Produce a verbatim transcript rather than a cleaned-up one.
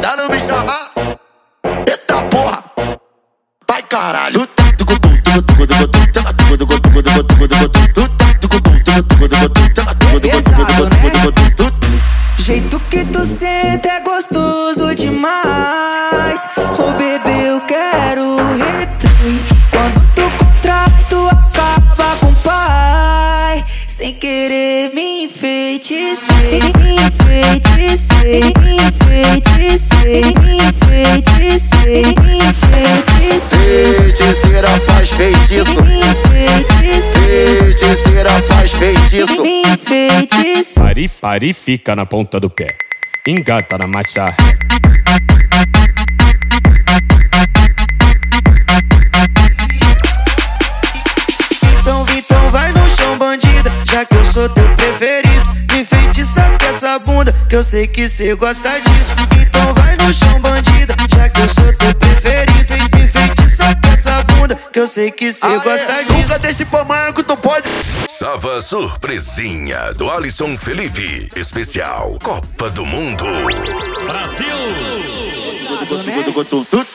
Mandando me chamar. Eita porra. Vai caralho. Jeito que tu senta é gostoso demais. Ô bebê, eu quero replay. Quando tu contrato acaba com o pai. Sem querer me enfeiticer, me enfeiticer, me enfeiticer, me enfeiticer, me enfeiticer. Feiticeira faz feitiço. Me enfeiticer. Feiticeira faz feitiço. Me enfeiticer. Pare, pare, fica na ponta do pé. Engata na marcha. Então, então vai no chão, bandida, já que eu sou teu preferido. Me enfeitiça com essa bunda, que eu sei que cê gosta disso. Então vai no chão, bandida, já que eu sou teu preferido. Me enfeitiça com essa bunda, que eu sei que cê gosta disso. Nunca deixe pra amanhã que tu pode. Sava surpresinha do Alisson Felipe. Especial Copa do Mundo. Brasil! Né?